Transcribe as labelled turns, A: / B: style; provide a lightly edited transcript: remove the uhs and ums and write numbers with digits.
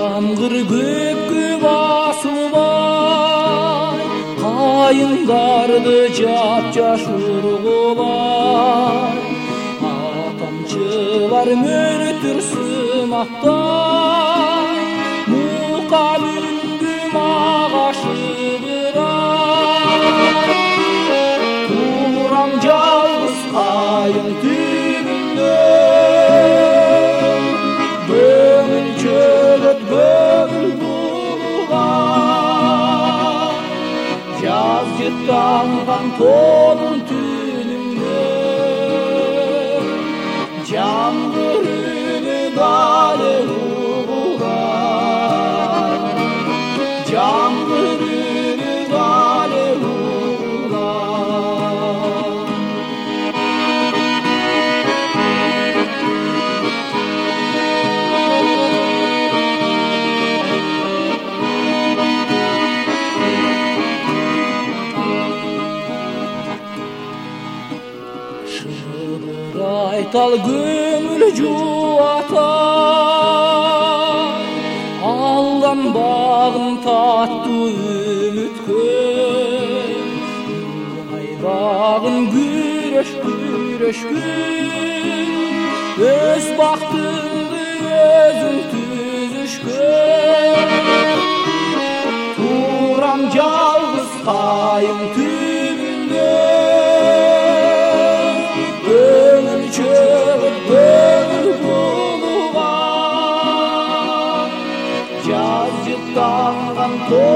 A: Жамғыр көкке басылмай, қайыңдарды жап-жаш ұрғылай, атамшылар мөлтірсімақтай, мұқа мүңгім ағашы бұрай. Турам жалғыз қайың түбінде, көңіл жігіт көңіл бұлғай, жаз жеттанған тоның түнінде, жаңбыр үні далі ұғылай, жаңбыр үні далі ұғылай. Шыбырайтал көңіл жуатай, алданбағын татты үміткөй, айбағын күреш күн, өз бақтыңды өзің түзішкөй. Турам жалғыз қайың түбінде, көңіл жігіт көңіл бұлғай, жаз жеттанған